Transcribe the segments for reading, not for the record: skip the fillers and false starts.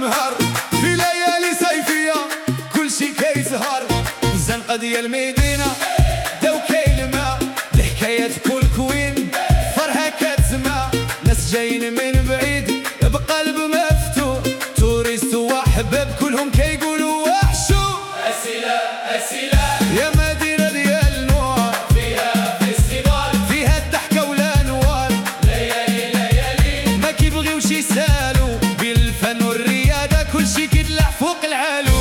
نهار في ليالي صيفية كل شي كيزهر. الزنقة ديال المدينة داو كيلمع الحكايات كل كوين فرحة كتسمع. ناس جايين من بعيد بقلب مفتوح توريست وحباب كلهم كيقولوا وحشو. أسئلة أسئلة يا مدينة ديال النوار فيها فيستيفال فيها الضحكة والأنوار. ليالي ليالي ما كيبغيوش يسالوا بالفن والرياضة كل شي كيطلع فوق العالو.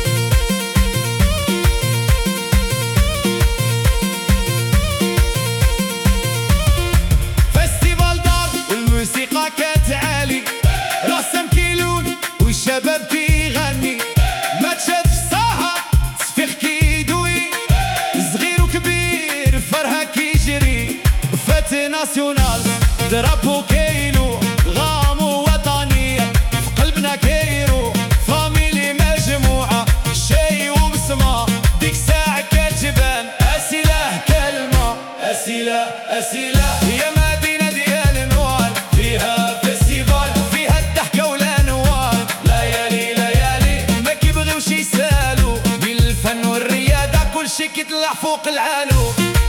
فيستيفال دار والموسيقى كتعالي رسم كيلون والشباب كيغني. ما تشاف السهر تصفيق كيدوي صغير وكبير فرحة كيجري. فات ناسيونال درابو كيلو غامو وطنية في قلبنا كيرو فاميلي مجموعة شي وبسمة ديك ساعة كتبان أسئلة كلمة. أسئلة أسئلة يا مدينة ديال النوار فيها فيستيفال فيها الضحكة والأنوار. ليالي ليالي ما كيبغيوش يسالوا بالفن والرياضة كل شي كيطلع فوق العالو.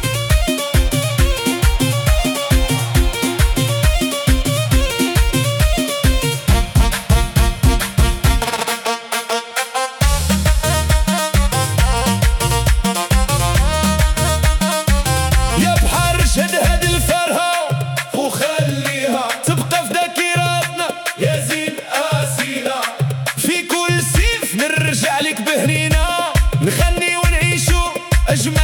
يا بحر شد هاد الفرحة وخليها تبقى في ذاكرتنا يا زين أسئلة في كل سيف نرجع لك بهنينا نغني ونعيشو أجمل